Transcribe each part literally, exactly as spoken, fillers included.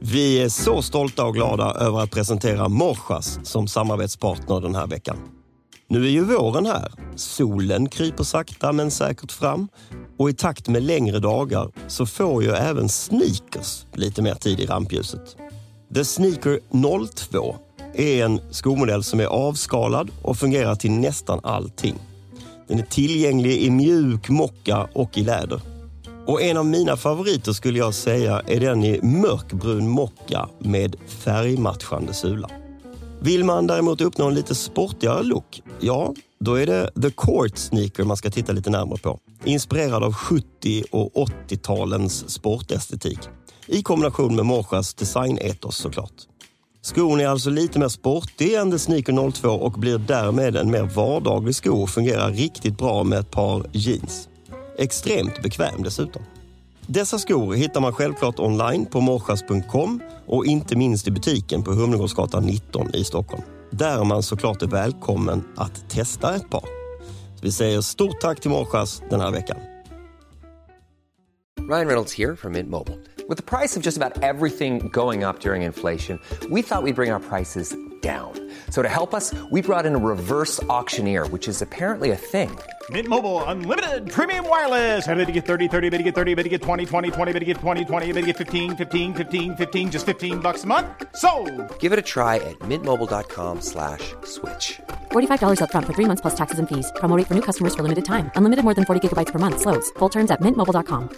Vi är så stolta och glada över att presentera Morsas som samarbetspartner den här veckan. Nu är ju våren här. Solen kryper sakta men säkert fram. Och i takt med längre dagar så får ju även sneakers lite mer tid i rampljuset. The Sneaker noll två är en skomodell som är avskalad och fungerar till nästan allting. Den är tillgänglig i mjuk mocka och i läder. Och en av mina favoriter skulle jag säga är den i mörkbrun mocka med färgmatchande sula. Vill man däremot uppnå en lite sportigare look, ja, då är det The Court Sneaker man ska titta lite närmare på. Inspirerad av sjuttio- och åttiotalens sportestetik. I kombination med Morsas designetos såklart. Skon är alltså lite mer sportig än The Sneaker noll två och blir därmed en mer vardaglig sko och fungerar riktigt bra med ett par jeans. Extremt bekväm dessutom. Dessa skor hittar man självklart online på morsas punkt com och inte minst i butiken på Humlegårdsgatan nitton i Stockholm. Där man såklart är välkommen att testa ett par. Så vi säger stort tack till Morsas den här veckan. Ryan Reynolds here from Mint Mobile. With the price of just about everything going up during inflation, we thought we'd bring our prices down. So to help us, we brought in a reverse auctioneer, which is apparently a thing. Mint Mobile Unlimited Premium Wireless. How to get thirty, thirty, how to get thirty, how to get twenty, twenty, twenty, how to get twenty, twenty, how to get fifteen, fifteen, fifteen, fifteen, just fifteen bucks a month? Sold! Give it a try at mintmobile.com slash switch. forty-five dollars up front for three months plus taxes and fees. Promo rate for new customers for limited time. Unlimited more than forty gigabytes per month. Slows full terms at mint mobile dot com.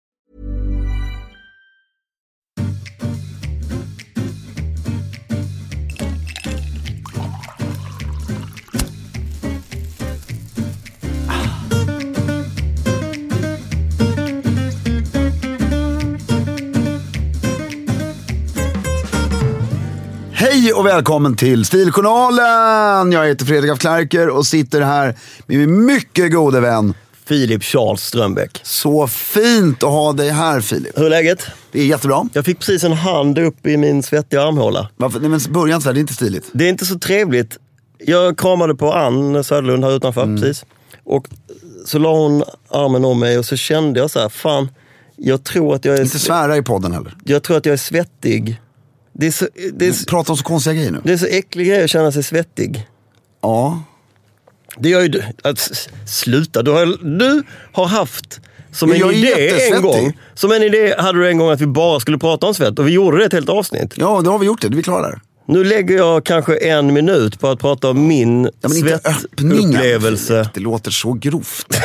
Hej och välkommen till Stiljournalen! Jag heter Fredrik af Klerker och sitter här med min mycket gode vän Filip Charles Strömbäck. Så fint att ha dig här, Filip. Hur är läget? Det är jättebra. Jag fick precis en hand upp i min svettiga armhåla. Varför? Nej, men början så här, det är inte stiligt. Det är inte så trevligt. Jag kramade på Ann Söderlund här utanför mm. precis. Och så la hon armen om mig och så kände jag så här, fan, jag tror att jag är... Inte svära i podden heller. Jag tror att jag är svettig. Det är så, det är så, prata om så konstiga grejer nu. Det är så äcklig grej att känna sig svettig. Ja. Det gör ju du. Att sluta. Du har, du har haft som en idé en gång. Som en idé hade du en gång att vi bara skulle prata om svett. Och vi gjorde det ett helt avsnitt. Ja, då har vi gjort det. Det är vi klara där. Nu lägger jag kanske en minut på att prata om min ja, svettupplevelse. Det låter så grovt.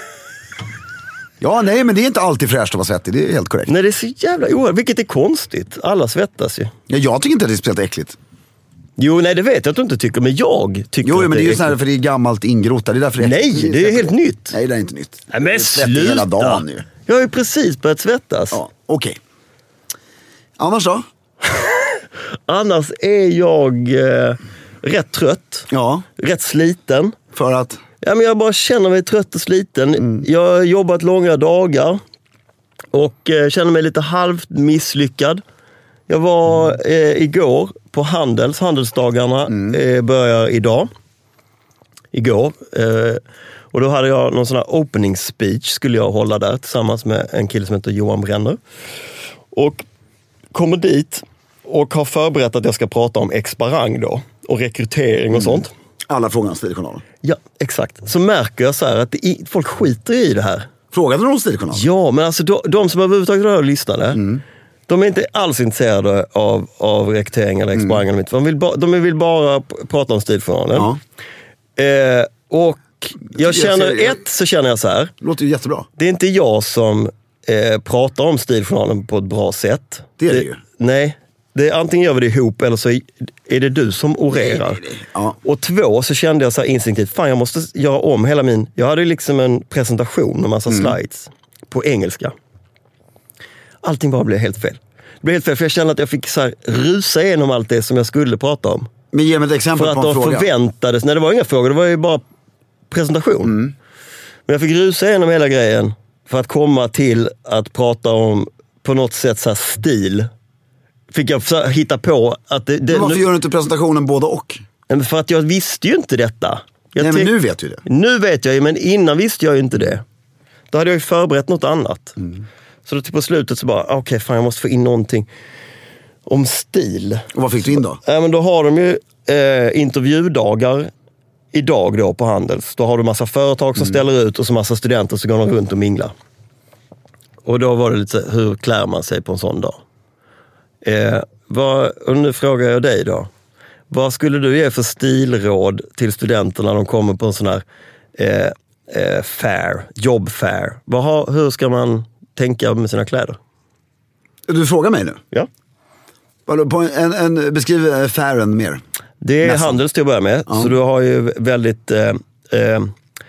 Ja, nej, men det är inte alltid fräscht att vara svettig. Det är helt korrekt. Nej, det är så jävla oerhört. Vilket är konstigt. Alla svettas ju. Ja, jag tycker inte att det är speciellt äckligt. Jo, nej, det vet jag att du inte tycker. Men jag tycker jo, att men det är det är ju så här för det är gammalt ingrott. Det är därför det är nej, det är, det är helt nytt. Nej, det är inte nytt. Nej, men sluta. Hela dagen nu. Jag har ju precis börjat svettas. Ja, okej. Okay. Annars då? Annars är jag eh, rätt trött. Ja. Rätt sliten. För att? Ja, men jag bara känner mig trött och sliten. Mm. Jag har jobbat långa dagar. Och eh, känner mig lite halvt misslyckad. Jag var mm. eh, igår på Handels. Handelsdagarna mm. eh, börjar idag. Igår. Eh, och då hade jag någon sån här opening speech skulle jag hålla där. Tillsammans med en kille som heter Johan Brenner. Och kommer dit. Och har förberett att jag ska prata om exparang då. Och rekrytering och mm. sånt. Alla frågor om Stiljournalen. Ja, exakt. Så märker jag så här att det, folk skiter i det här. Frågade du om Stiljournalen? Ja, men alltså de, de som överhuvudtaget rör lyssnade. Mm. De är inte alls intresserade av, av rekrytering eller exparang. Mm. De, vill ba, de vill bara prata om Stiljournalen. Ja. Eh, och jag, jag känner, ser, jag, ett så känner jag så här. Det låter ju jättebra. Det är inte jag som eh, pratar om Stiljournalen på ett bra sätt. Det är det, det ju. Nej. Det är, antingen gör vi det ihop eller så är det du som orerar. Nej, nej, nej. Ja. Och två, så kände jag så här instinktivt, fan jag måste göra om hela min... Jag hade liksom en presentation med massa mm. slides på engelska. Allting bara blev helt fel. Det blev helt fel för jag kände att jag fick så här rusa igenom allt det som jag skulle prata om. Men ge mig ett exempel på en fråga. För att de förväntades... Nej, det var inga frågor, det var ju bara presentation. Mm. Men jag fick rusa igenom hela grejen för att komma till att prata om på något sätt så här stil. Fick jag hitta på att det, det, men varför nu, gör du inte presentationen både och? För att jag visste ju inte detta. Jag Nej, men nu vet du det. Nu vet jag ju, men innan visste jag ju inte det. Då hade jag ju förberett något annat. Mm. Så då till på slutet så bara, okej, okay, fan jag måste få in någonting Om stil. Och vad fick du in då? Ja, men då har de ju eh, intervjudagar idag då på Handels. Då har du massa företag som mm. ställer ut och så massa studenter som går de runt och minglar. Och då var det lite så, hur klär man sig på en sån dag? Eh, vad, och nu frågar jag dig då. Vad skulle du ge för stilråd till studenter när de kommer på en sån här eh, eh, fair, jobb fair? Vad har, hur ska man tänka med sina kläder? Du frågar mig nu? Ja. På en, en, beskriv fairen mer. Det är Mässan. Handels till att börja med. Ja. Så du har ju väldigt eh, eh,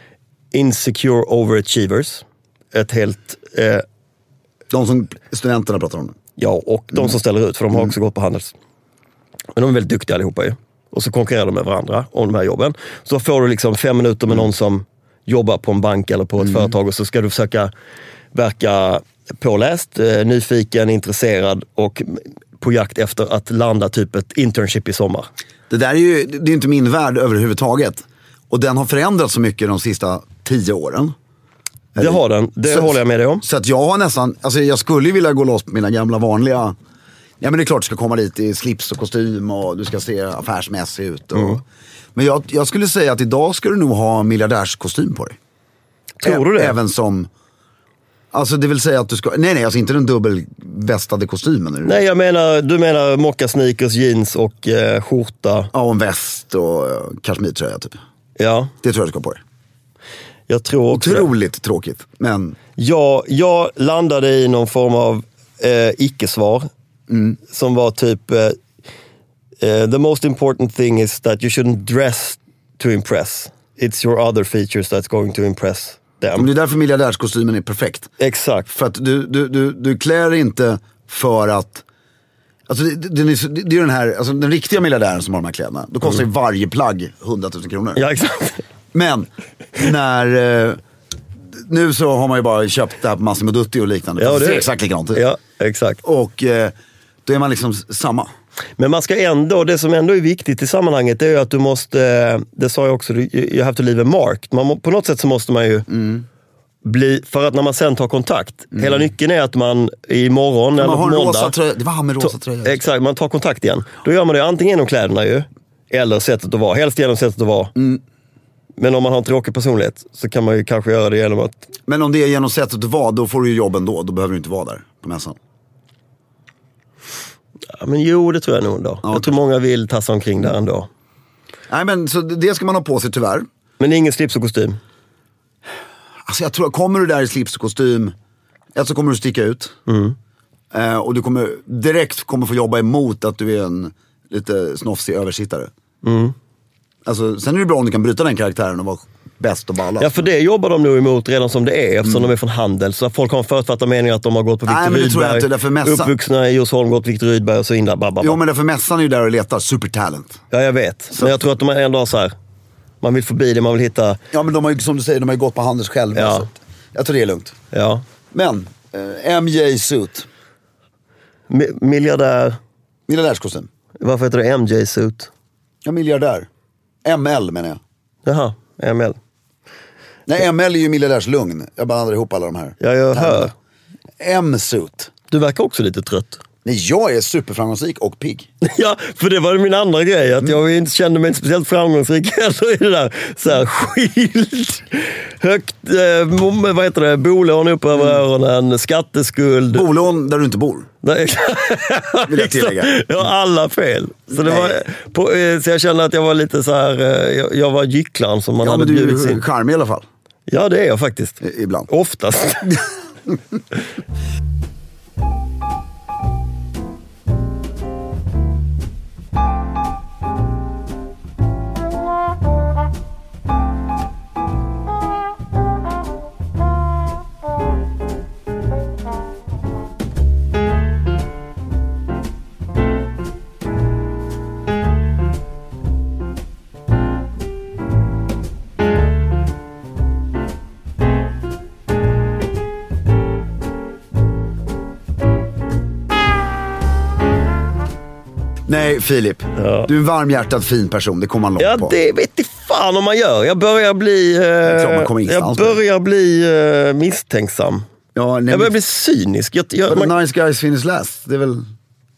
insecure overachievers. Ett helt... Eh, de som studenterna pratar om. Ja, och de som ställer ut, för de har också gått på Handels. Men de är väldigt duktiga allihopa ju. Och så konkurrerar de med varandra om de här jobben. Så får du liksom fem minuter med någon som jobbar på en bank eller på ett mm. företag och så ska du försöka verka påläst, eh, nyfiken, intresserad och på jakt efter att landa typ ett internship i sommar. Det där är ju det är inte min värld överhuvudtaget. Och den har förändrats så mycket de sista tio åren. Det har den, det så, håller jag med dig om. Så att jag har nästan, alltså jag skulle ju vilja gå loss på mina gamla vanliga. Ja men det är klart du ska komma dit i slips och kostym och du ska se affärsmässig ut. Och, mm. Men jag, jag skulle säga att idag ska du nog ha miljardärskostym på dig. Tror du det? Även som, alltså det vill säga att du ska, nej nej alltså inte den dubbelvästade kostymen. Nej jag menar, du menar mocka sneakers, jeans och eh, skjorta. Ja och en väst och uh, kashmirtröja typ. Ja. Det tror jag du ska ha på dig. Jag tror också otroligt det. Tråkigt, men... Ja, jag landade i någon form av eh, icke-svar. Mm. Som var typ... Eh, uh, the most important thing is that you shouldn't dress to impress. It's your other features that's going to impress them. Men det är därför miljardärskostymen är perfekt. Exakt. För att du, du, du, du klär inte för att... Alltså det, det, det, det är den här... Alltså den riktiga miljardären som har de här kläderna. Då kostar mm. varje plagg hundratusen kronor. Ja, exakt. Men när eh, nu så har man ju bara köpt det här på Massimo Dutti och liknande. Ja, det ser exakt likadant ut. Ja, exakt. Och eh, då är man liksom samma. Men man ska ändå, det som ändå är viktigt i sammanhanget är ju att du måste, det sa jag också, you have to leave a mark. Man, på något sätt så måste man ju mm. bli, för att när man sen tar kontakt, mm. hela nyckeln är att man imorgon man eller har måndag, rosa tröja, det var han med rosa tröja. Exakt, man tar kontakt igen. Då gör man det antingen genom kläderna ju, eller sättet att vara, helst genom sättet att vara. Mm. Men om man har en tråkig personlighet så kan man ju kanske göra det genom att... Men om det är genom sättet att vara, då får du ju jobb ändå. Då behöver du inte vara där på mässan. Ja, men jo, det tror jag nog ändå. Ja, jag tror många vill tassa omkring där ändå. Nej, men så det ska man ha på sig tyvärr. Men ingen slips och kostym? Alltså jag tror, kommer du där i slips och kostym, så kommer du sticka ut. Mm. Eh, och du kommer direkt kommer få jobba emot att du är en lite snofsig översittare. Mm. Alltså, sen är det bra om du kan bryta den karaktären och vara bäst och ballast. Ja, för det jobbar de nog emot redan som det är, eftersom mm. de är från Handel. Så folk har en förutfattad mening att de har gått på Victor Nej, Rydberg. Inte, därför mässan... Uppvuxna i Djursholm, gått Victor Rydberg och så in där. Babba. Jo, men därför mässan är ju där och letar supertalent. Ja, jag vet. Så... Men jag tror att de ändå har så här, man vill förbi det, man vill hitta... Ja, men de har ju, som du säger, de har ju gått på Handels själva. Ja. Så jag tror det är lugnt. Ja. Men, eh, M J Suit. Mi- miljardär... Miljardärskostym. Varför heter det M J Suit? Ja, miljardär. M L menar jag. Jaha, M L. Nej, M L är ju miljardärslugn. Jag blandar ihop alla de här. Ja, jag hör. M-suit. Du verkar också lite trött. Nej, jag är superframgångsrik och pigg. Ja, för det var min andra grej. Att jag inte kände mig inte speciellt framgångsrik heller i det där. Så här skilt. Högt, eh, vad heter det? Bolån upp över mm. öronen. Skatteskuld. Bolån där du inte bor. Vill jag tillägga. Jag har alla fel. Så, det var, på, så jag kände att jag var lite så här. Jag, jag var gycklan som man ja, hade bjudit in. Ja, men du är charmig i alla fall. Ja, det är jag faktiskt. I, ibland. Oftast. Nej, Filip. Ja. Du är en varmhjärtad fin person. Det kommer man långt ja, på. Ja, det vet inte fan om man gör. Jag börjar bli... Eh, jag börjar bli eh, misstänksam. Ja, nej, jag börjar bli cynisk. Jag, jag, But man... nice guys finish last. Det är väl...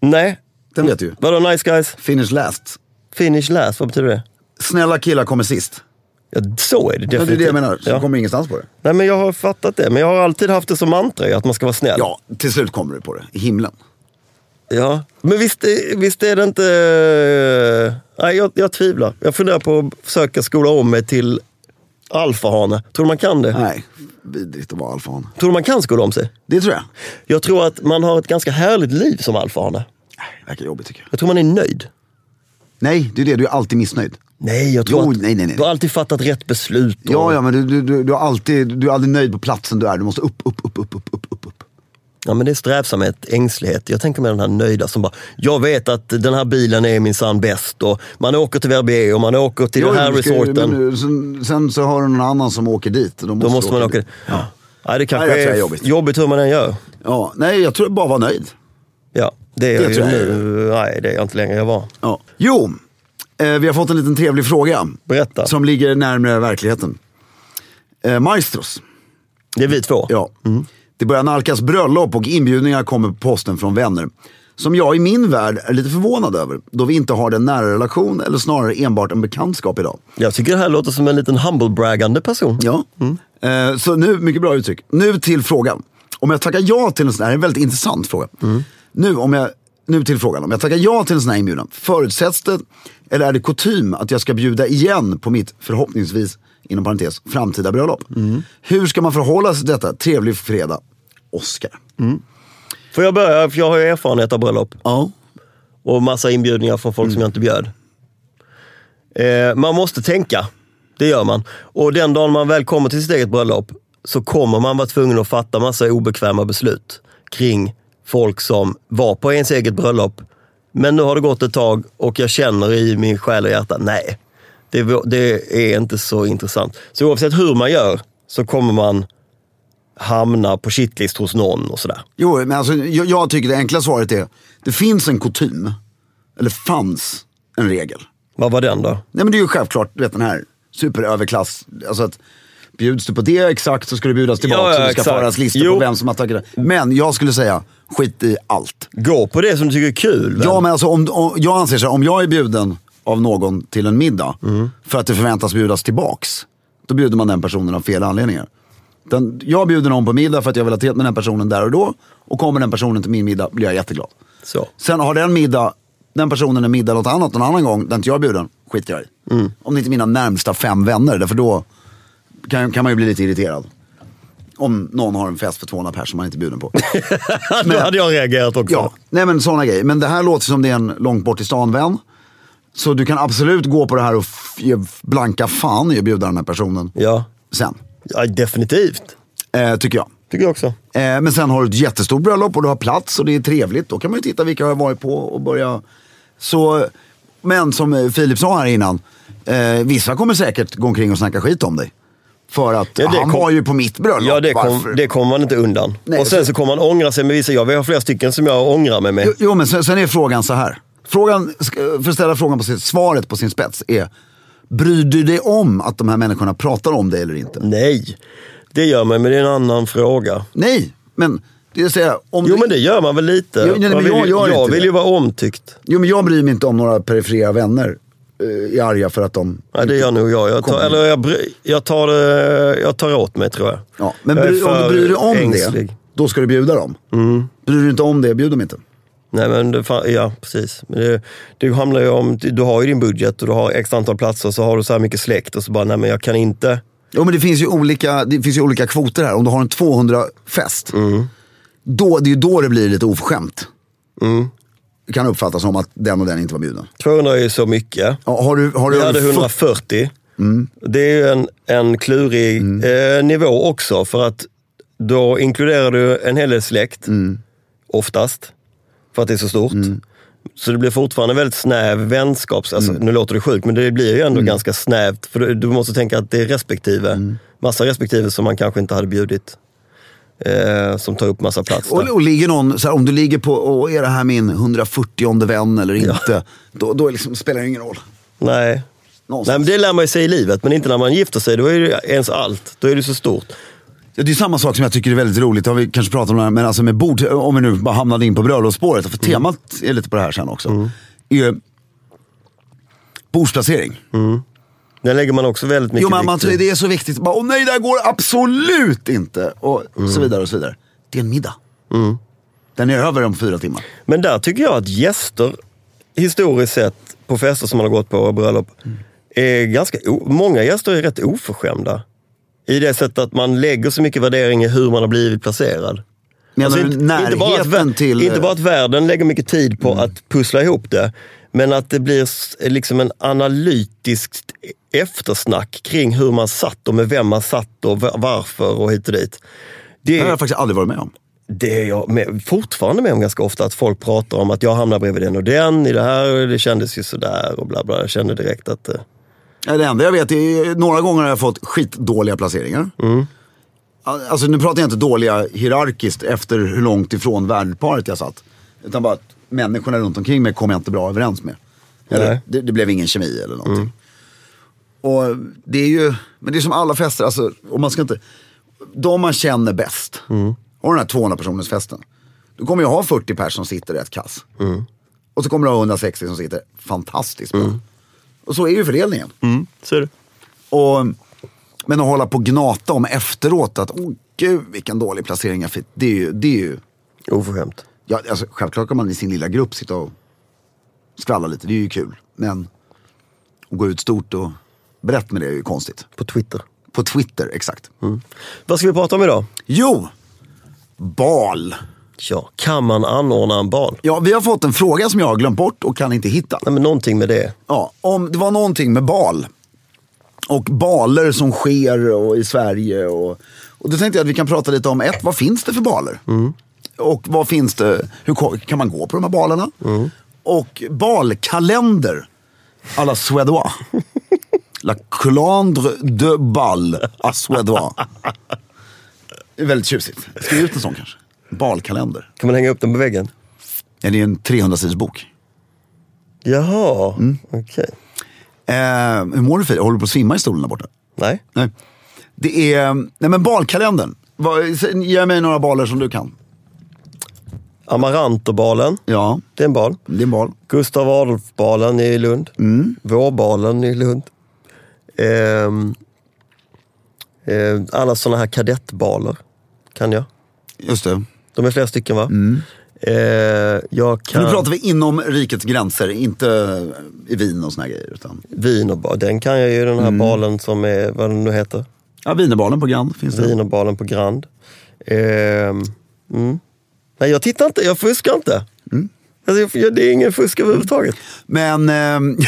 Nej. Den vet du ju. Vadå nice guys? Finish last. Finish last, vad betyder det? Snälla killar kommer sist. Ja, så är det definitivt. Men det är det jag menar, så ja. du kommer ingenstans på det. Nej, men jag har fattat det. Men jag har alltid haft det som mantra, att man ska vara snäll. Ja, till slut kommer du på det. I himlen. Ja, men visst, visst är det inte... Nej, jag, jag tvivlar. Jag funderar på att försöka skola om mig till alfahane. Tror du man kan det? Nej, vidrigt att vara alfahane. Tror du man kan skola om sig? Det tror jag. Jag tror att man har ett ganska härligt liv som alfahane. Nej, det verkar jobbigt tycker jag. Jag tror man är nöjd. Nej, det är det. Du är alltid missnöjd. Nej, jag tror jo, att nej, nej, nej. du har alltid fattat rätt beslut. Och... Ja, ja, men du, du, du, du, är alltid, du är aldrig nöjd på platsen du är. Du måste upp, upp, upp, upp, upp, upp, upp, upp. Ja, men det är strävsamhet, ängslighet. Jag tänker med den här nöjda som bara, jag vet att den här bilen är minsann bäst och man åker till V R B och man åker till jo, den här ska, resorten. Men, sen, sen så har du någon annan som åker dit. Då måste, då måste man åka dit. Ja. Ja, det kanske nej, är, är jobbigt. jobbigt hur man än gör. Ja, nej, jag tror bara var nöjd. Ja, det är det jag ju nu. Jag. Nej, det är jag inte längre jag var. Ja. Jo, eh, vi har fått en liten trevlig fråga. Berätta. Som ligger närmare verkligheten. Eh, Maestros. Det är vi två. Ja. Mm. Det börjar nalkas bröllop och inbjudningar kommer på posten från vänner. Som jag i min värld är lite förvånad över. Då vi inte har den nära relation eller snarare enbart en bekantskap idag. Jag tycker det här låter som en liten humble-braggande person. Ja, mm. eh, så nu, mycket bra uttryck. Nu till frågan. Om jag tackar ja till en sån här, det är en väldigt intressant fråga. Mm. Nu, om jag, nu till frågan. Om jag tackar ja till en sån här inbjudan, förutsätts det eller är det kutym att jag ska bjuda igen på mitt förhoppningsvis, inom parentes, framtida bröllop? Mm. Hur ska man förhålla sig till detta? Trevlig fredag. Oskar. Mm. Får jag börja? För jag har ju erfarenhet av bröllop. Ja. Och massa inbjudningar från folk mm. som jag inte bjöd. Eh, man måste tänka. Det gör man. Och den dagen man väl kommer till sitt eget bröllop så kommer man vara tvungen att fatta massa obekväma beslut kring folk som var på ens eget bröllop. Men nu har det gått ett tag och jag känner i min själ och hjärta, nej, det, det är inte så intressant. Så oavsett hur man gör så kommer man hamna på shitlist hos någon och sådär. Jo, men alltså, jag, jag tycker det enkla svaret är, det finns en kutym, eller fanns en regel. Vad var den då? Nej, men det är ju självklart, du vet, den här superöverklass, alltså att bjuds du på det exakt så ska du bjudas tillbaka, ja, ja, så det ska föras listor jo. på vem som har tagit det. Men jag skulle säga, skit i allt. Gå på det som du tycker är kul. Väl? Ja, men alltså om, om, jag anser så här, om jag är bjuden av någon till en middag mm. för att det förväntas bjudas tillbaks, då bjuder man den personen av fel anledningar. Den, jag bjuder någon på middag för att jag vill ha tid med den personen där och då, och kommer den personen till min middag blir jag jätteglad. Så. Sen har den middag, den personen en middag något annat någon annan gång, den inte jag bjuden, skiter jag i. Mm. Om det inte är mina närmsta fem vänner, därför då kan, kan man ju bli lite irriterad. Om någon har en fest för tvåhundra personer som man inte är bjuden på. Men, då hade jag reagerat också. Ja, nej men sådana grejer. Men det här låter som det är en långt bort i stan vän. Så du kan absolut gå på det här och ge blanka fan i att bjuda den här personen. Ja. Sen. Ja, definitivt. Eh, tycker jag. Tycker jag också. Eh, men sen har du ett jättestort bröllop och du har plats och det är trevligt. Då kan man ju titta vilka jag har varit på och börja. Så, men som Filip sa här innan, eh, vissa kommer säkert gå omkring och snacka skit om dig. För att ja, han kom, var ju på mitt bröllop. Ja, det, kom, det kommer man inte undan. Nej, och sen så, så kommer man ångra sig med vissa. Jag har flera stycken som jag ångrar mig med. Jo, jo men sen, sen är frågan så här. Frågan, för att ställa frågan på sin, svaret på sin spets är, bryr du dig om att de här människorna pratar om det eller inte? Nej, det gör man, men det är en annan fråga. Nej, men det är att säga, om jo, du... men det gör man väl lite. Jo, nej, man vill, jag jag, jag vill ju vara omtyckt. Jo, men jag bryr mig inte om några perifera vänner uh, är arga för att de... Nej, det gör nog jag. Jag tar, eller jag, bry, jag, tar det, jag tar åt mig, tror jag. Ja, men bry, om du bryr dig om ängslig. det, då ska du bjuda dem. Mm. Bryr du inte om det, bjud dem inte. Nej, men det, ja, precis. Men det, det handlar ju om, du har ju din budget och du har x antal platser, så har du så här mycket släkt och så bara, nej men jag kan inte. Jo, men det finns ju olika, det finns ju olika kvoter här. Om du har en tvåhundra-fest, mm. då, det är ju då det blir lite oförskämt. Mm. Det kan uppfattas som att den och den inte var bjuden. tvåhundra är ju så mycket. Ja, har du, har du jag hade hundrafyrtio. Mm. Det är ju en, en klurig mm. eh, nivå också, för att då inkluderar du en hel del släkt, mm. oftast. För att det är så stort. Mm. Så det blir fortfarande väldigt snäv vänskaps... Alltså, mm. nu låter det sjukt, men det blir ju ändå mm. ganska snävt. För du, du måste tänka att det är respektive. Mm. Massa respektive som man kanske inte hade bjudit. Eh, som tar upp massa plats. Och, och ligger någon... Så här, om du ligger på... Och är det här min hundrafyrtionde vän eller inte? Ja. Då, då liksom, spelar det ingen roll. Nej. Nej, men det lär man ju sig i livet. Men inte när man gifter sig. Då är det ens allt. Då är det så stort. Ja, det är samma sak som jag tycker är väldigt roligt. Har vi kanske pratat om det här, men alltså med bord, om vi nu bara hamnade in på bröllopsspåret, för mm. temat är lite på det här sen också. Mm. Är bordsplacering. Mm. Den lägger man också väldigt mycket jo, men man vikt i. Det är så viktigt. Bara, åh nej, det här går absolut inte. Och mm. så vidare och så vidare. Det är en middag. Mm. Den är över om fyra timmar. Men där tycker jag att gäster, historiskt sett, på fester som man har gått på och bröllop, mm. är ganska, o- många gäster är rätt oförskämda. I det sättet att man lägger så mycket värdering i hur man har blivit placerad. Alltså, inte, inte, bara att, till... inte bara att världen lägger mycket tid på mm. att pussla ihop det, men att det blir liksom en analytisk eftersnack kring hur man satt och med vem man satt och varför och hit och dit. Det, det har jag faktiskt aldrig varit med om. Det är jag med, fortfarande med om ganska ofta, att folk pratar om att jag hamnar bredvid den och den i det här och det kändes ju sådär och bla bla. Jag kände direkt att... Ja, det enda jag vet är några gånger har jag fått skitdåliga placeringar. Mm. Alltså nu pratar jag inte dåliga hierarkiskt efter hur långt ifrån värdparet jag satt. Utan bara att människorna runt omkring mig kom jag inte bra överens med. Eller, det, det blev ingen kemi eller någonting. Mm. Och det är ju, men det är som alla fester, alltså, och man ska inte, de man känner bäst. Mm. Och den här tvåhundra personers festen. Då kommer jag ha fyrtio personer som sitter rätt kass. Mm. Och så kommer du ha hundrasextio som sitter fantastiskt bra. Mm. Och så är ju fördelningen. Mm, så är det. Och, men att hålla på och gnata om efteråt att, åh gud vilken dålig placering jag fick. Det är ju, det är ju oförskämt. Ja, alltså, självklart kan man i sin lilla grupp sitta och skvalla lite, det är ju kul. Men att gå ut stort och berätta med det är ju konstigt. På Twitter. På Twitter, exakt. Mm. Vad ska vi prata om idag? Jo, bal. Ja, kan man anordna en bal? Ja, vi har fått en fråga som jag har glömt bort och kan inte hitta. Nej, men någonting med det. Ja, om det var någonting med bal. Och baler som sker och i Sverige. Och, och då tänkte jag att vi kan prata lite om ett, vad finns det för baler? Mm. Och vad finns det, hur kan man gå på de här balerna? Mm. Och balkalender à la suédois. La calendre de bal à suédois. Det är väldigt tjusigt. Skriv ut en sån kanske. Balkalender. Kan man hänga upp den på väggen? Ja, det är en trehundra-sidors bok. Jaha, mm. okej. Okay. Eh, hur mår du för? Håller du på att svimma i stolen där borta? Nej. Nej. Det är, nej men balkalendern. Ge mig några baler som du kan. Amaranterbalen. Ja. Det är en bal. Det är en bal. Gustav Adolf-balen i Lund. Mm. Vårbalen i Lund. Ehm, eh, alla såna här kadettbaler kan jag. Just det. De är flera stycken, va? Mm. Eh, jag kan... Nu pratar vi inom rikets gränser, inte i Wien och såna här grejer. Utan... Vin och bal. Den kan jag ju, den här mm. balen som är, vad den nu heter. Ja, Wienerbalen på Grand finns det. Wienerbalen på Grand. Eh, mm. Nej, jag tittar inte, jag fuskar inte. Mm. Alltså, jag, det är ingen fusk överhuvudtaget. Men, eh,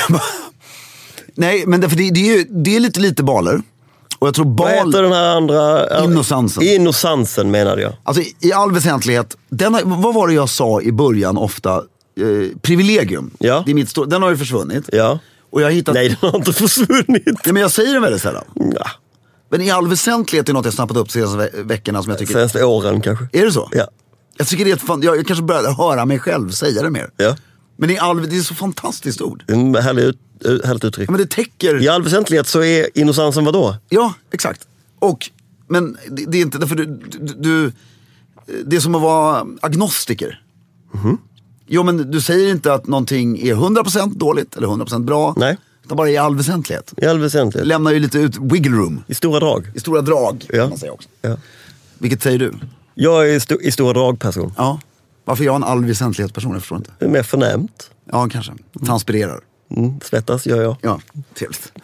nej, men därför det, det, är ju, det är lite lite baler. Och jag tror bal... Vad heter den här andra? Innosansen. Innosansen menar jag. Alltså i, i all väsentlighet, denna, vad var det jag sa i början ofta? Eh, privilegium. Ja. Det är mitt stå- den har ju försvunnit. Ja. Och jag har hittat... Nej, den har inte försvunnit. Ja, men jag säger den väldigt sällan. Ja. Men i all väsentlighet är något jag snappat upp senaste ve- veckorna som jag tycker... Senaste åren kanske. Är det så? Ja. Jag tycker det är ett fan... jag, jag kanske börjar höra mig själv säga det mer. Ja. Men i all... det är så fantastiskt ord. En härlig ut, härligt uttryck. Ja, men det täcker... I all väsentlighet så är innosansen vad då? Ja, exakt. Och, men det, det är inte... Därför du, du, du... Det är som att vara agnostiker. Mm-hmm. Jo, men du säger inte att någonting är hundra procent dåligt eller hundra procent bra. Nej. Utan bara i all väsentlighet. I all väsentlighet. Lämnar ju lite ut wiggle room. I stora drag. I stora drag, ja. Kan man säga också. Ja. Vilket säger du? Jag är sto- i stora drag-person. Ja. Varför är jag en all väsentlighetsperson? Jag förstår inte. Det är mer förnämt. Ja, kanske. Transpirerar. Mm, svettas gör jag. Ja, trevligt.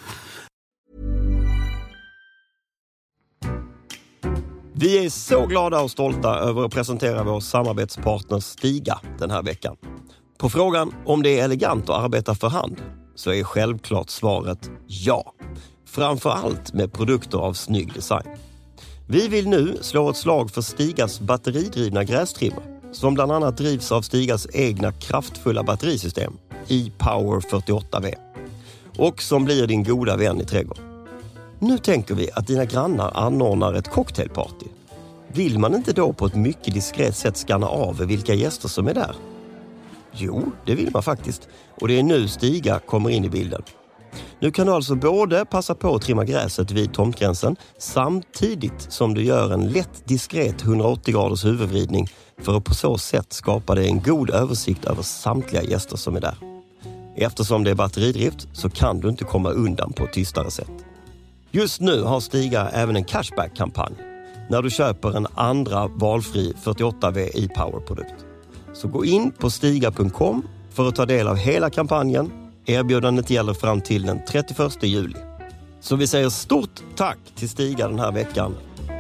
Vi är så glada och stolta över att presentera vår samarbetspartner Stiga den här veckan. På frågan om det är elegant att arbeta för hand så är självklart svaret ja. Framför allt med produkter av snygg design. Vi vill nu slå ett slag för Stigas batteridrivna grästrimmer som bland annat drivs av Stigas egna kraftfulla batterisystem e-Power fyrtioåtta V och som blir din goda vän i trädgården. Nu tänker vi att dina grannar anordnar ett cocktailparty. Vill man inte då på ett mycket diskret sätt skanna av vilka gäster som är där? Jo, det vill man faktiskt. Och det är nu Stiga kommer in i bilden. Nu kan du alltså både passa på att trimma gräset vid tomtgränsen samtidigt som du gör en lätt diskret hundraåttio graders huvudvridning för att på så sätt skapa dig en god översikt över samtliga gäster som är där. Eftersom det är batteridrift så kan du inte komma undan på ett tystare sätt. Just nu har Stiga även en cashback-kampanj när du köper en andra valfri fyrtioåtta watt e-power-produkt. Så gå in på stiga punkt com för att ta del av hela kampanjen. Erbjudandet gäller fram till den trettioförsta juli. Så vi säger stort tack till Stiga den här veckan.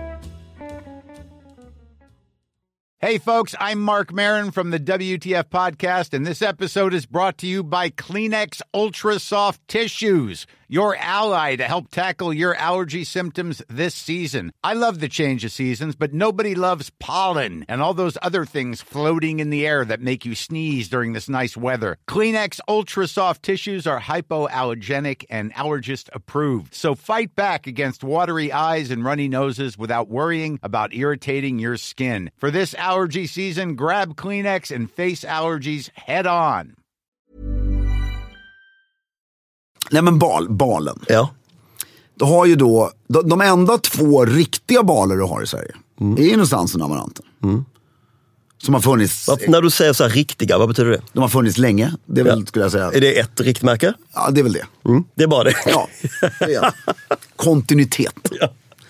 Hey folks, I'm Mark Maron from the W T F podcast, and this episode is brought to you by Kleenex Ultra Soft Tissues, your ally to help tackle your allergy symptoms this season. I love the change of seasons, but nobody loves pollen and all those other things floating in the air that make you sneeze during this nice weather. Kleenex Ultra Soft Tissues are hypoallergenic and allergist approved, so fight back against watery eyes and runny noses without worrying about irritating your skin. For this allergy season, grab Kleenex and face allergies head on. Nej men bal, balen. Ja. Du har ju då, de, de enda två riktiga baler du har i Sverige mm. är Innocensen och Amaranten. Mm. Som har funnits... Varför, när du säger så här riktiga, vad betyder det? De har funnits länge, det är väl, ja. skulle jag säga. Är det ett riktmärke? Ja, det är väl det. Mm. Det är bara det? Ja, det är kontinuitet. Ja.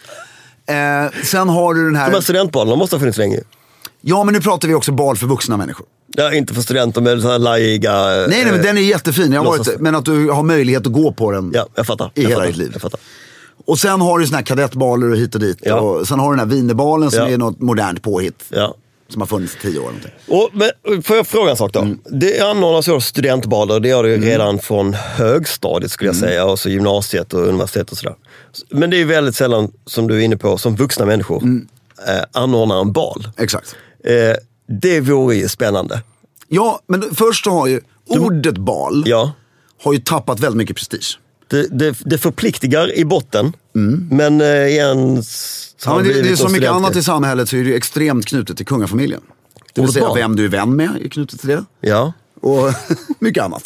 Eh, sen har du den här... De här studentbalerna måste ha funnits länge. Ja, men nu pratar vi också bal för vuxna människor. Ja, inte för studenter med sådana här lajiga... Nej, nej, men den är jättefin. Jag har varit, men att du har möjlighet att gå på den. Ja, jag fattar. I jag hela fattar, ditt liv. Jag fattar. Och sen har du såna här kadettbaler och hit och dit. Ja. Och sen har du den här wienerbalen som ja. är något modernt påhitt. Ja. Som har funnits i tio år. Någonting. Och, men, får jag fråga en sak då? Mm. Det anordnas ju studentbaler, det gör det ju mm. redan från högstadiet skulle jag mm. säga. Och så gymnasiet och universitet och sådär. Men det är ju väldigt sällan, som du är inne på, som vuxna människor mm. eh, anordnar en bal. Exakt. Eh, det vore ju spännande. Ja, men först så har ju du, ordet bal ja. har ju tappat väldigt mycket prestige. Det, det, det förpliktigar i botten, mm. men eh, igen... Ja, men det, det är så mycket annat i samhället så är det ju extremt knutet till kungafamiljen. Det vill säga barn. Vem du är vän med är knutet till det. Ja. Och mycket annat.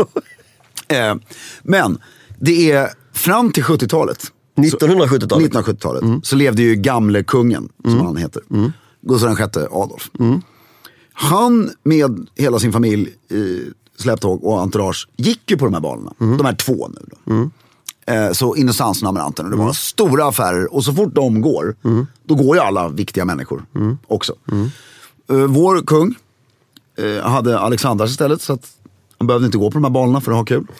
eh, men det är fram till sjuttiotalet. nittonhundrasjuttiotalet. nittonhundrasjuttiotalet. Mm. Så levde ju gamle kungen, som mm. han heter. Mm. Gustav den sjätte Adolf. Mm. Han med hela sin familj i släptåg och entourage gick ju på de här banorna. Mm. De här två nu då. Mm. Eh, så Innocensen och Amaranten. Och det var mm. stora affärer. Och så fort de går, mm. då går ju alla viktiga människor mm. också. Mm. Eh, vår kung eh, hade Alexandras istället. Så att han behövde inte gå på de här banorna för att ha kul.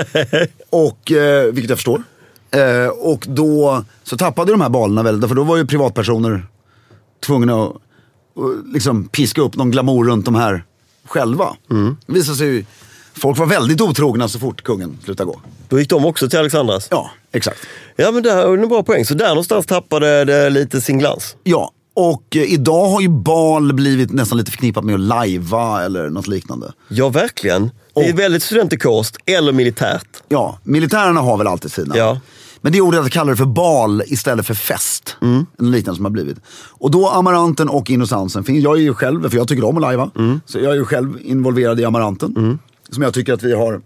och, eh, vilket jag förstår. Eh, och då så tappade de här banorna väldigt. För då var ju privatpersoner tvungna att liksom piska upp någon glamour runt de här själva. Mm. Det visade sig ju, folk var väldigt otrogna så fort kungen slutade gå. Då gick de också till Alexandras? Ja, exakt. Ja, men det här är en bra poäng. Så där någonstans tappade det lite sin glans. Ja, och eh, idag har ju bal blivit nästan lite förknippat med att lajva eller något liknande. Ja, verkligen. Det är och, väldigt studentikost eller militärt. Ja, militärerna har väl alltid sina. Ja. Men det gjorde att jag kallar det för bal istället för fest. Mm. En liknande som har blivit. Och då Amaranten och Innocensen finns. Jag är ju själv, för jag tycker om att lajva. Mm. Så jag är ju själv involverad i Amaranten. Mm. Som jag tycker att vi har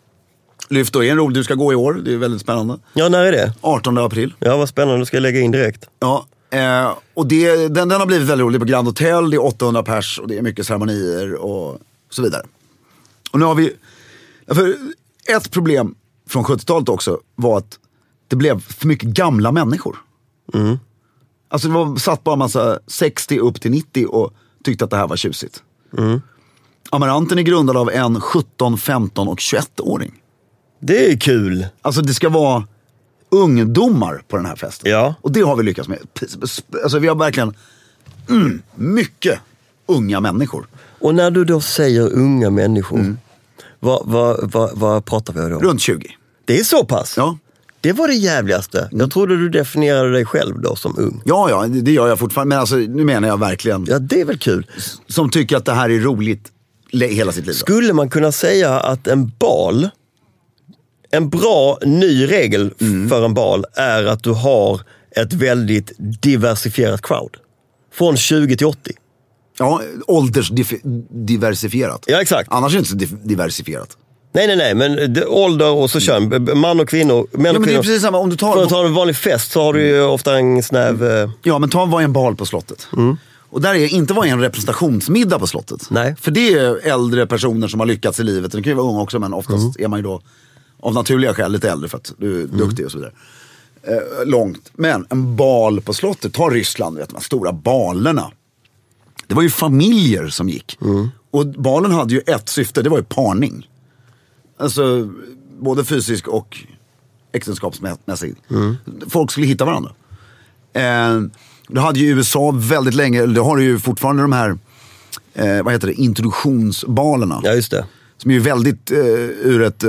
lyft och en rolig. Du ska gå i år, det är väldigt spännande. Ja, när är det? artonde april. Ja, vad spännande, du ska jag lägga in direkt. Ja, eh, och det, den, den har blivit väldigt rolig på Grand Hotel. Det är åttahundra pers och det är mycket ceremonier och så vidare. Och nu har vi... För ett problem från sjuttiotalet också var att det blev för mycket gamla människor. Mm. Alltså det var satt bara en massa sextio upp till nittio och tyckte att det här var tjusigt. Mm. Amaranten är grundad av en sjutton, femton och tjugoett-åring. Det är kul. Alltså det ska vara ungdomar på den här festen. Ja. Och det har vi lyckats med. Alltså vi har verkligen mm, mycket unga människor. Och när du då säger unga människor, mm. vad, vad, vad, vad pratar vi då? Runt tjugo. Det är så pass? Ja. Det var det jävligaste. Mm. Jag trodde du definierade dig själv då som ung. Ja, ja, det gör jag fortfarande. Men alltså, nu menar jag verkligen... Ja, det är väl kul. Som tycker att det här är roligt hela sitt liv. Då. Skulle man kunna säga att en bal, en bra ny regel mm. för en bal är att du har ett väldigt diversifierat crowd. Från tjugo till åttio. Ja, åldersdiversifierat. Ja, exakt. Annars är det inte så diversifierat. Nej, nej, nej, men det, ålder och så kön. Man och kvinnor. Män och Ja, men det är kvinnor. precis samma. Om du tar... För att ta en vanlig fest så har du ju ofta en snäv... Eh... Ja, men ta vad är en bal på slottet. Mm. Och där är inte vad är en representationsmiddag på slottet. Nej. För det är äldre personer som har lyckats i livet. Det kan ju vara unga också, men oftast mm. är man ju då av naturliga skäl lite äldre för att du är duktig mm. och så vidare. Eh, långt. Men en bal på slottet, ta Ryssland, vet man, stora balerna. Det var ju familjer som gick. Mm. Och balen hade ju ett syfte, det var ju parning. Alltså, både fysisk och äktenskapsmässigt. Mm. Folk skulle hitta varandra. Eh, det hade ju U S A väldigt länge, eller det har ju fortfarande de här, eh, vad heter det, introduktionsbalerna. Ja, just det. Som är ju väldigt, eh, ur ett eh,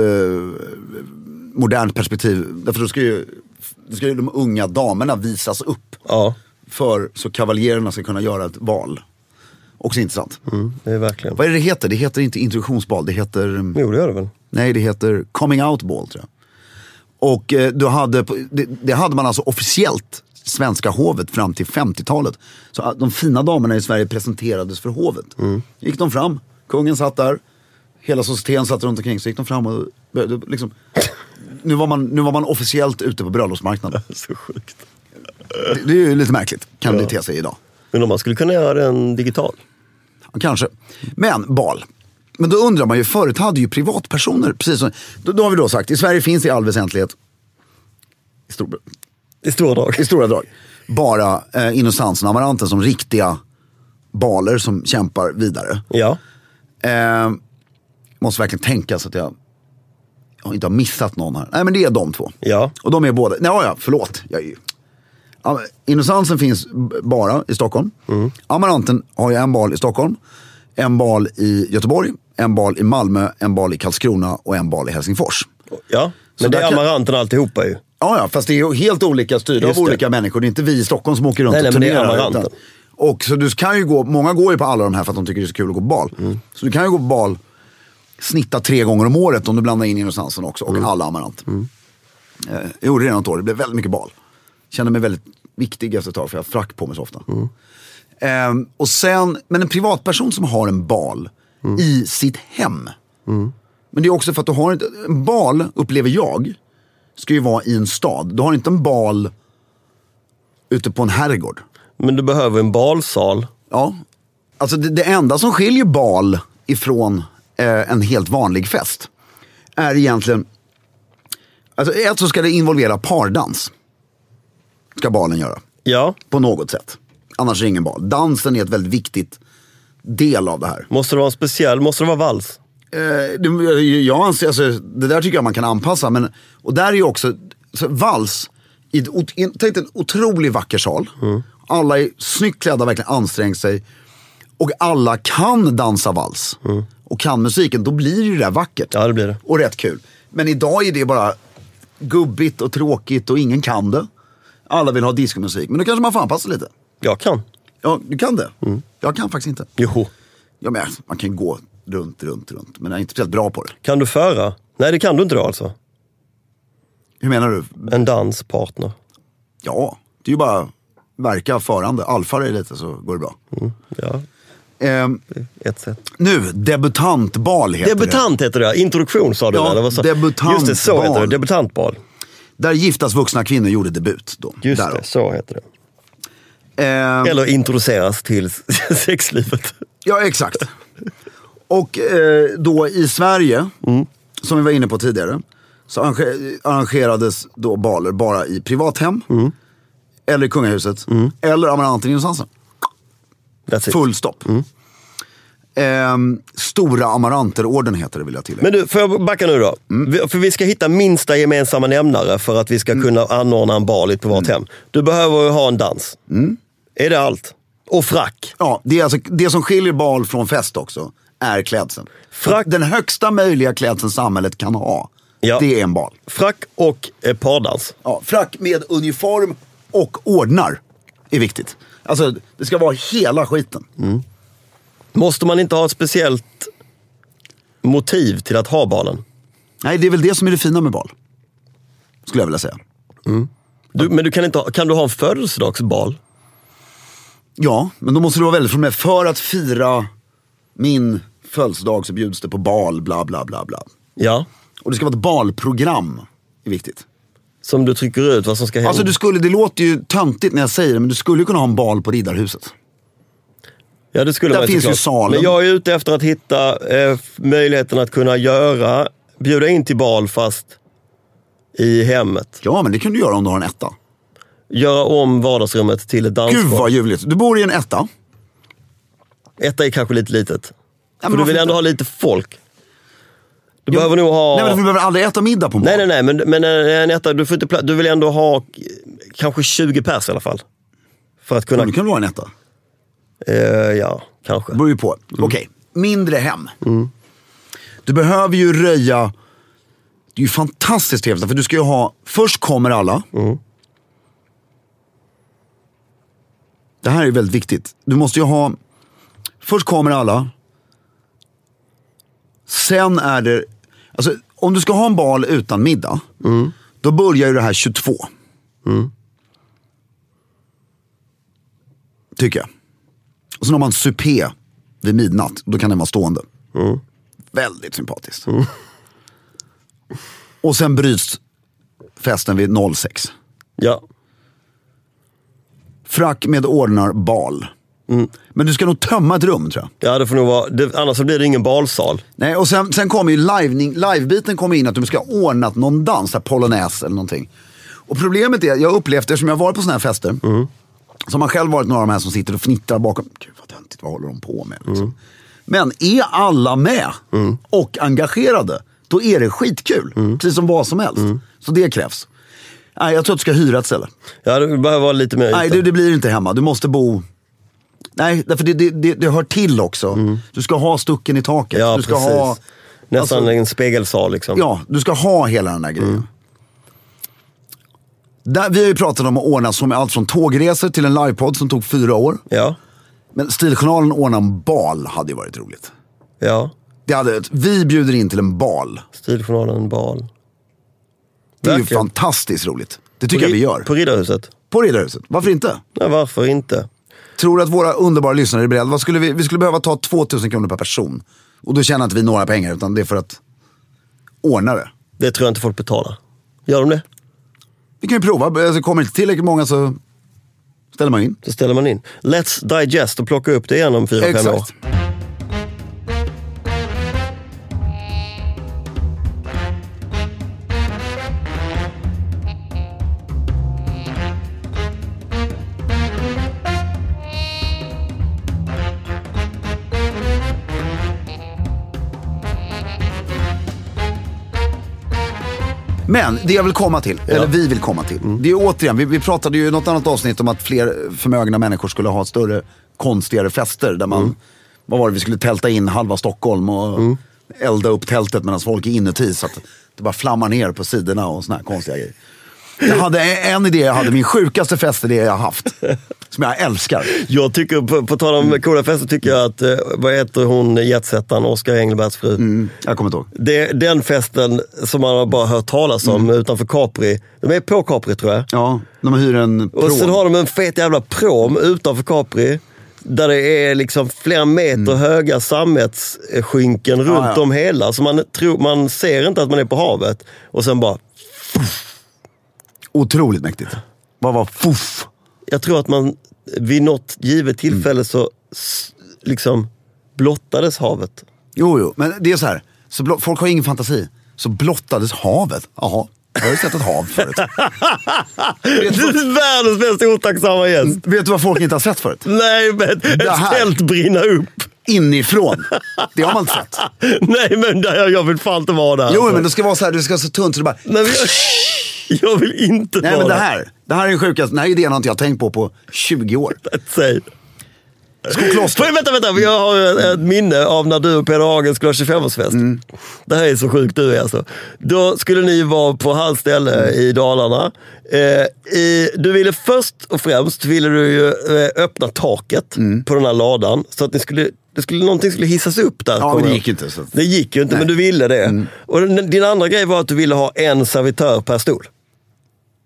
modernt perspektiv. Därför då ska ju, då ska ju de unga damerna visas upp. Ja. För så kavaljererna ska kunna göra ett val. Också intressant. Mm, det är verkligen. Vad är det heter? Det heter inte introduktionsbal, det heter... Jo, det gör det väl. Nej, det heter coming out ball, tror jag. Och eh, du hade, det, det hade man alltså officiellt svenska hovet fram till femtiotalet. Så de fina damerna i Sverige presenterades för hovet. Mm. Gick de fram, kungen satt där, hela societeten satt runt omkring, så gick de fram och liksom... nu, var man, nu var man officiellt ute på bröllopsmarknaden. Så sjukt. Det, det är ju lite märkligt, kan ja. det te sig idag. Men om man skulle kunna göra den digital? Kanske. Men bal. Men då undrar man ju, förut hade ju privatpersoner, precis som, då, då har vi då sagt, i Sverige finns i all väsentlighet i, stor, I stora drag i stora drag bara eh, Innocentianen och Amaranten som riktiga baler som kämpar vidare. Ja. Eh, måste verkligen tänka så att jag, jag inte har missat någon här. Nej, men det är de två. Ja. Och de är båda, nej ja, förlåt. Jag är ju... Innocentianen finns bara i Stockholm. Mm. Amaranten har ju en bal i Stockholm, en bal i Göteborg, en bal i Malmö, en bal i Karlskrona och en bal i Helsingfors. Ja, men så det är Amaranten kan... alltihopa ju. Ja, ja, fast det är helt olika styrda av olika människor. Det är inte vi i Stockholm som åker runt nej, nej, och turnerar. Men det är Amaranten. Utan... Och så du kan ju gå, många går ju på alla de här för att de tycker det är så kul att gå på bal. Mm. Så du kan ju gå på bal, snitta tre gånger om året om du blandar in Innocentianen också och mm. alla Amarant. Mm. Eh, jag gjorde det redan ett år, det blev väldigt mycket bal. Kände mig väldigt viktig efter ett tag för jag har frack på mig så ofta. Mm. Eh, och sen, men en privatperson som har en bal mm. i sitt hem. Mm. Men det är också för att du har inte, en bal, upplever jag, ska ju vara i en stad. Du har inte en bal ute på en herrgård. Men du behöver en balsal. Ja, alltså det, det enda som skiljer bal ifrån eh, en helt vanlig fest är egentligen, alltså ett så ska det involvera pardans. Ska balen göra. Ja. På något sätt. Annars är det ingen bal. Dansen är ett väldigt viktigt del av det här. Måste det vara en speciell, måste det vara vals? Eh, det, jag anser, alltså, det där tycker jag man kan anpassa. Men, och där är ju också, så vals, i, i, tänk en otroligt vacker sal. Mm. Alla är snyggt klädda, verkligen ansträngt sig. Och alla kan dansa vals. Mm. Och kan musiken, då blir det ju där vackert. Ja, det blir det. Och rätt kul. Men idag är det bara gubbigt och tråkigt och ingen kan det. Alla vill ha diskomusik, men då kanske man får anpassa lite. Jag kan. Ja, du kan det. Mm. Jag kan faktiskt inte. Jo. Ja, men man kan gå runt, runt, runt. Men jag är inte speciellt bra på det. Kan du föra? Nej, det kan du inte då alltså. Hur menar du? En danspartner. Ja, det är ju bara verka förande. Alfa är lite så går det bra. Mm. Ja. Ehm, ett sätt. Nu, debutantbal heter Debutant det. heter det, introduktion sa du ja, eller vad så? Debutantbal. Just det, så heter det, debutantbal. Där giftas vuxna kvinnor gjorde debut då. Just Där det, då. så heter det. Ehm, eller introduceras till sexlivet. Ja, exakt. Och eh, då i Sverige, mm. som vi var inne på tidigare, så arrangerades då baler bara i privathem, mm. eller i kungahuset, mm. eller Amaranten i Innocentianen. Full stopp. Mm. Eh, stora Amaranterorden heter det, vill jag tillägga. Men du, får jag backa nu då? Mm. För vi ska hitta minsta gemensamma nämnare för att vi ska kunna mm. anordna en bal i ett privat hem. Du behöver ju ha en dans. Mm. Är det allt? Och frack. Ja, det är alltså det som skiljer bal från fest också är klädseln. Frack. Den högsta möjliga klädseln samhället kan ha, ja. Det är en bal. Frack och eh, pardans. Ja, frack med uniform och ordnar är viktigt. Alltså, det ska vara hela skiten. Mm. Måste man inte ha ett speciellt motiv till att ha balen? Nej, det är väl det som är det fina med bal. Skulle jag vilja säga. Mm. Du, men du kan, inte ha, kan du ha en födelsedagsbal? Ja, men då måste du vara väldigt från med. För att fira min födelsedag så bjuds det på bal, bla bla bla bla. Ja. Och det ska vara ett balprogram. Det är viktigt. Som du trycker ut vad som ska hända. Alltså du skulle, det låter ju töntigt när jag säger det, men du skulle kunna ha en bal på Riddarhuset. Ja, det skulle Där man finns såklart. ju salen. Men jag är ute efter att hitta eh, möjligheten att kunna göra, bjuda in till bal fast i hemmet. Ja, men det kan du göra om du har en etta. Göra om vardagsrummet till ett dansgolv. Gud vad ljuvligt. Du bor i en etta. Etta är kanske lite litet. Ja, För du vill varför ändå inte? ha lite folk. Du Ja, behöver nog ha... Nej, men du behöver aldrig äta middag på en Nej, bar. nej, nej, men, men en etta, du, får inte pla- du vill ändå ha kanske tjugo pers i alla fall. För att kunna... Men du kan du ha en etta. Eh, ja, kanske. Det beror ju på. Mm. Okej, mindre hem. Mm. Du behöver ju röja. Det är ju fantastiskt trevligt. För du ska ju ha, först kommer alla. Mm. Det här är väldigt viktigt. Du måste ju ha, först kommer alla. Sen är det, alltså om du ska ha en bal utan middag. Mm. Då börjar ju det här tjugotvå. Mm. Tycker jag. Och sen har man supé vid midnatt. Då kan den vara stående. Mm. Väldigt sympatiskt. Mm. Och sen bryts festen vid noll sex. Ja. Frack med ordnar bal. Mm. Men du ska nog tömma ett rum, tror jag. Ja, det får nog vara, det, annars så blir det ingen balsal. Nej, och sen, sen kommer ju live, livebiten kommer in att du ska ha ordnat någon dans, här polonäs eller någonting. Och problemet är, jag upplevde, eftersom jag har varit på såna här fester, mm. som har själv varit några av de här som sitter och fnittrar bakom. Gud vad töntigt, vad håller de på med? Liksom. Mm. Men är alla med mm. och engagerade, då är det skitkul. Mm. Precis som vad som helst. Mm. Så det krävs. Nej, jag tror att du ska hyra ett ställe. Ja, det behöver vara lite mer. Nej, det, det blir inte hemma. Du måste bo... Nej, därför det, det, det, det hör till också. Mm. Du ska ha stucken i taket. Ja, du ska precis. ha, nästan alltså, en spegelsal liksom. Ja, du ska ha hela den där grejen. Mm. Där, vi har ju pratat om att ordna som allt från tågresor till en livepodd som tog fyra år. Ja. Men Stiljournalen ordna en bal hade ju varit roligt. Ja. Det hade, vi bjuder in till en bal. Stiljournalen bal. Det är Verkligen. ju fantastiskt roligt. Det tycker på, jag vi gör. På Riddarhuset? På Riddarhuset. Varför inte? Nej, varför inte? Tror att våra underbara lyssnare är beredda? Vad skulle vi, vi skulle behöva ta tvåtusen kronor per person. Och då känner inte vi några pengar, utan det är för att ordna det. Det tror jag inte folk betalar. Gör de det? Vi kan ju prova. Alltså, kommer det inte tillräckligt många så ställer man in. Så ställer man in. Let's digest och plocka upp det igen om fyra, fem år. Exakt. Men det jag vill komma till, ja. eller vi vill komma till, mm. det är återigen, vi, vi pratade ju i något annat avsnitt om att fler förmögna människor skulle ha större, konstigare fester där man, mm. vad var det, vi skulle tälta in halva Stockholm och mm. elda upp tältet medan folk är inuti så att det bara flammar ner på sidorna och såna här konstiga grejer. Jag hade en idé, jag hade min sjukaste fest det jag har haft. Som jag älskar. Jag tycker, på, på tal om mm. coola fester tycker jag att, eh, vad heter hon, jetsättaren, Oskar Engelberts fru. Mm, jag kommer inte ihåg. Det, den festen som man har bara hört talas om mm. utanför Capri. De är på Capri tror jag. Ja, de hyr en prom. Och sen har de en fet jävla prom utanför Capri. Där det är liksom flera meter mm. höga sammetsskynken runt ah, ja. om hela. Så man, tror, man ser inte att man är på havet. Och sen bara... Otroligt mäktigt. Vad var fuff? Jag tror att man vid något givet tillfälle mm. så liksom blottades havet. Jo, jo. Men det är så här. Så bl- folk har ingen fantasi. Så blottades havet. Jaha. Jag har ju sett ett hav förut. Det är världens bästa otacksamma gäst. Vet du vad folk inte har sett förut? Nej, men ett tält brinna upp. Inifrån. Det har man inte sett. Nej, men där, jag vill fan inte vara där. Jo, alltså. men det ska vara så här. Det ska vara så tunt så det bara... Nej, men jag... Jag vill inte Nej, vara men det här. Det här är den sjukaste. Den här idén har inte jag tänkt på på tjugo år. Säg. Skokloster. Vänta, vänta. Jag har ett minne av när du och Peder Hagen skulle ha tjugofemårsfest. Mm. Det här är så sjukt du är alltså. Då skulle ni vara på halv ställe mm. i Dalarna. Eh, i, du ville först och främst ville du ju eh, öppna taket mm. på den här ladan. Så att ni skulle... Det skulle, någonting skulle hissas upp där. Ja, men det gick inte. Så. Det gick ju inte, Nej. men du ville det. Mm. Och din andra grej var att du ville ha en servitör per stol.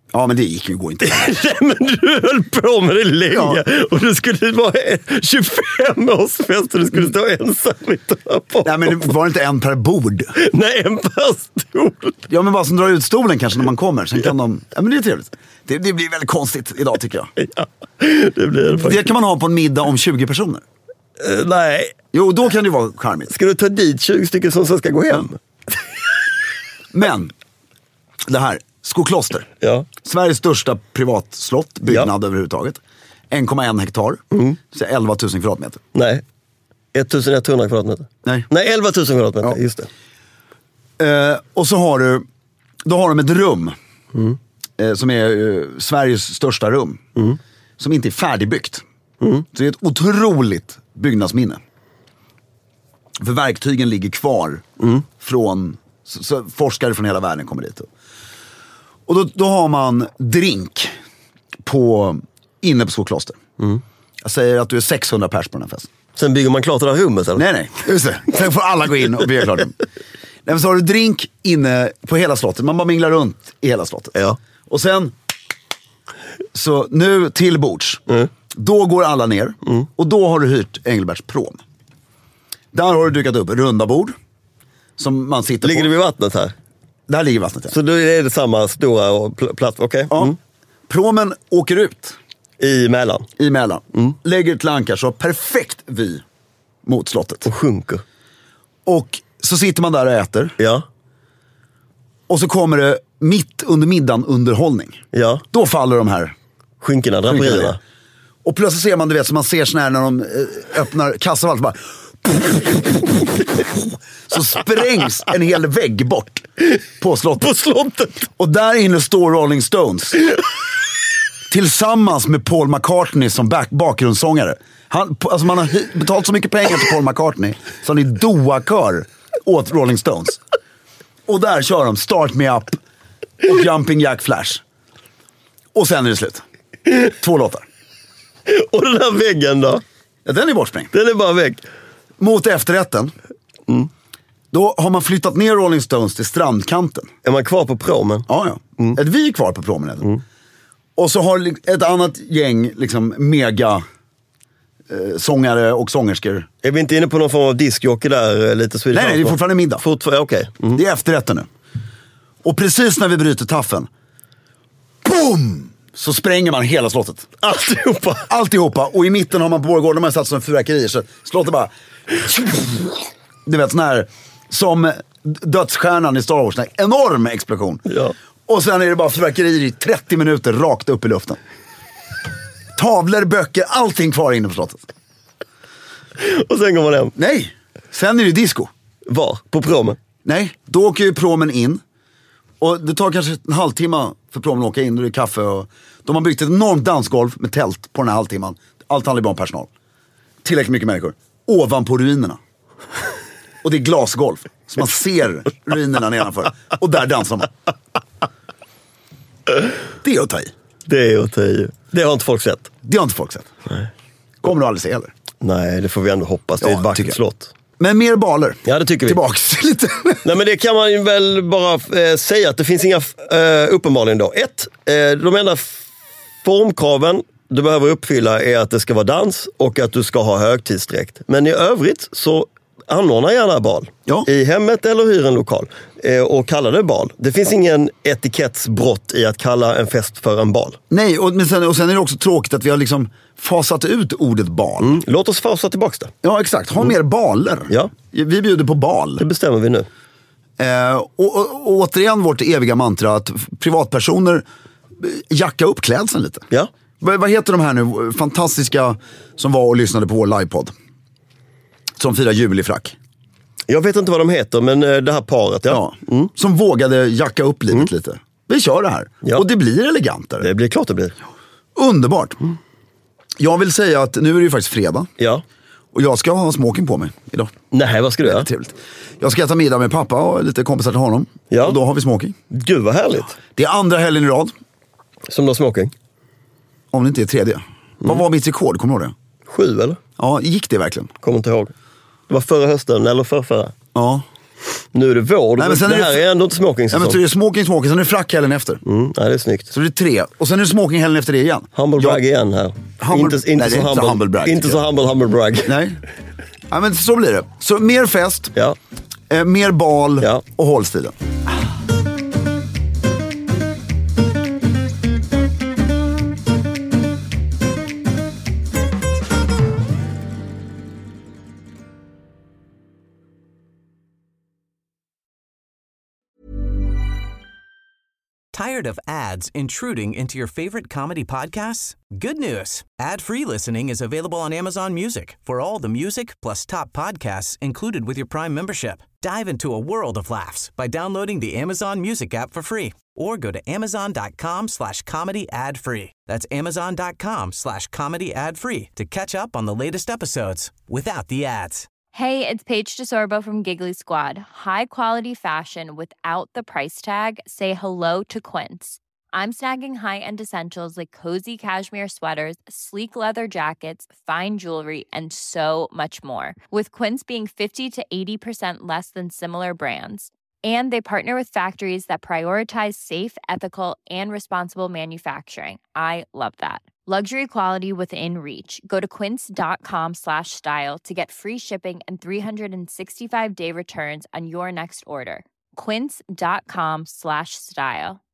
Ja, men det gick ju gå inte. Nej, men du höll på med det länge. Ja. Och du skulle vara tjugofem-årsfest och du skulle stå ensam i trappan. Nej, men det var inte en per bord. Nej, en per stol. Ja, men bara som drar ut stolen kanske när man kommer. Sen kan de... Ja, men det är trevligt. Det, det blir väldigt konstigt idag, tycker jag. Ja, det blir det faktiskt. Det kan man ha på en middag om tjugo personer. Uh, nej. Jo, då kan det vara charmigt. Ska du ta dit tjugo stycken som ska gå hem? Ja. Men, det här... Skokloster. Ja. Sveriges största privatslott, byggnad ja. överhuvudtaget. en komma en hektar. Mm. Så elva tusen kvadratmeter. Nej. ettusen kvadratmeter. Nej. Nej, elva tusen kvadratmeter, ja. Just det. Eh, och så har du, då har de ett rum. Mm. Eh, som är eh, Sveriges största rum. Mm. Som inte är färdigbyggt. Mm. Så det är ett otroligt byggnadsminne. För verktygen ligger kvar mm. från, så, så forskare från hela världen kommer dit. Och då, då har man drink på, inne på Skokloster. Mm. Jag säger att du är sexhundra pers på den här festen. Sen bygger man klart det där rummet, eller? Nej, nej. Just det. Sen får alla gå in och bygga klart. Nej, så har du drink inne på hela slottet. Man bara minglar runt i hela slottet. Ja. Och sen, så nu till bords. Mm. Då går alla ner. Mm. Och då har du hyrt Engelberts prom. Där har du dukat upp runda bord. Som man sitter Ligger på. det vid vattnet här? Där ligger vattnet, ja. Så då är det samma stora och pl- platt, okej? Okay. Ja. Mm. Promen åker ut. I Mälaren? I Mälaren. Mm. Lägger ett lankar så perfekt vy mot slottet. Och sjunker. Och så sitter man där och äter. Ja. Och så kommer det mitt under middagen underhållning. Ja. Då faller de här skinkorna, draperierna. Och plötsligt ser man, du vet, så man ser sån här när de öppnar kassavalv, bara... så sprängs en hel vägg bort på slottet. På slottet. Och där inne står Rolling Stones. Tillsammans med Paul McCartney som back- bakgrundssångare. Han, alltså man har betalt så mycket pengar till Paul McCartney så han är doa-kör åt Rolling Stones. Och där kör de Start Me Up och Jumping Jack Flash. Och sen är det slut. Två låtar. Och den här väggen då? Ja, den är bortsprängd. Den är bara vägg. Mot efterrätten. Mm. Då har man flyttat ner Rolling Stones till strandkanten. Är man kvar på promen? Ja, ja. Mm. Ett vi är kvar på promen. Mm. Och så har ett annat gäng liksom mega eh, sångare och sångerskor. Är vi inte inne på någon form av diskjockey där? Lite Swedish nej, nej, det är fortfarande middag. Fortfarande, okej. Okay. Mm. Det är efterrätten nu. Och precis när vi bryter taffen, boom! Så spränger man hela slottet. Alltihopa. Alltihopa. Och i mitten har man på Borgården, de har satt som fyrverkerier. Så slottet bara... Du vet, sån här... Som dödsstjärnan i Star Wars. En enorm explosion. Ja. Och sen är det bara fyrverkerier i trettio minuter rakt upp i luften. Tavlor, böcker, allting kvar inne på slottet. Och sen går man hem. Nej, sen är det disco. Var? På promen? Nej, då åker ju promen in. Och det tar kanske en halvtimme för promen att åka in. Och det är kaffe och... De har byggt ett enormt dansgolv med tält på den här halvtimman. Allt handlar bara om personal. Tillräckligt mycket människor. Ovanpå ruinerna. Och det är glasgolv. Så man ser ruinerna nedanför. Och där dansar man. Det är att ta i. Det är att ta i. Det har inte folk sett. Det har inte folk sett. Nej. Kommer du aldrig se heller. Nej, det får vi ändå hoppas. Det är ja, ett vackert slott. Men mer baler. Ja, det tycker vi. Tillbaks lite. Nej, men det kan man ju väl bara eh, säga att det finns inga eh, uppenbarligen då. Ett, eh, de enda formkraven du behöver uppfylla är att det ska vara dans och att du ska ha högtidsdräkt. Men i övrigt så anordna gärna bal. Ja. I hemmet eller hyr en lokal. Eh, och kalla det bal. Det finns ingen etikettsbrott i att kalla en fest för en bal. Nej, och, men sen, och sen är det också tråkigt att vi har liksom fasat ut ordet bal. Mm. Låt oss fasa tillbaka det. Ja, exakt. Ha mm. mer baler. Ja. Vi bjuder på bal. Det bestämmer vi nu. Eh, och, och, och återigen vårt eviga mantra att privatpersoner jacka upp klädseln lite. Ja. V- vad heter de här nu fantastiska som var och lyssnade på vår livepodd? Som firar jul i frack. Jag vet inte vad de heter, men det här paret, ja. ja mm. Som vågade jacka upp livet mm. lite. Vi kör det här. Ja. Och det blir elegantare. Det blir klart det blir. Underbart. Mm. Jag vill säga att nu är det ju faktiskt fredag. Ja. Och jag ska ha smoking på mig idag. Nej, vad ska du göra? Trevligt. Jag ska äta middag med pappa och lite kompisar till honom. Ja. Och då har vi smoking. Gud vad härligt. Det är andra helgen i rad. Som du har smoking? Om det inte är tredje. Mm. Vad var mitt rekord? Kommer du ihåg det? Sju eller? Ja, gick det verkligen? Kommer inte ihåg. Det var förra hösten eller förra förra. Ja. Nu är det vår. Nej, men sen det är här det, är ändå inte smoking ja, men så är det smoking, smoking, sen är det frack helgen efter. Mm, ja, det är snyggt. Så det är tre. Och sen är det smoking helgen efter det igen. Humble brag jag, igen här. Humble, inte inte nej, så inte humble, så humble brag. Inte så humble, humble brag. Nej. Ja, men så blir det. Så mer fest, Ja. eh, mer bal Ja. och håll stilen. Tired of ads intruding into your favorite comedy podcasts? Good news. Ad-free listening is available on Amazon Music for all the music plus top podcasts included with your Prime membership. Dive into a world of laughs by downloading the Amazon Music app for free or go to amazon.com slash comedy ad free. That's amazon.com slash comedy ad free to catch up on the latest episodes without the ads. Hey, it's Paige DeSorbo from Giggly Squad. High quality fashion without the price tag. Say hello to Quince. I'm snagging high-end essentials like cozy cashmere sweaters, sleek leather jackets, fine jewelry, and so much more. With Quince being fifty to eighty percent less than similar brands. And they partner with factories that prioritize safe, ethical, and responsible manufacturing. I love that. Luxury quality within reach. Go to quince.com slash style to get free shipping and three sixty-five day returns on your next order. Quince.com slash style.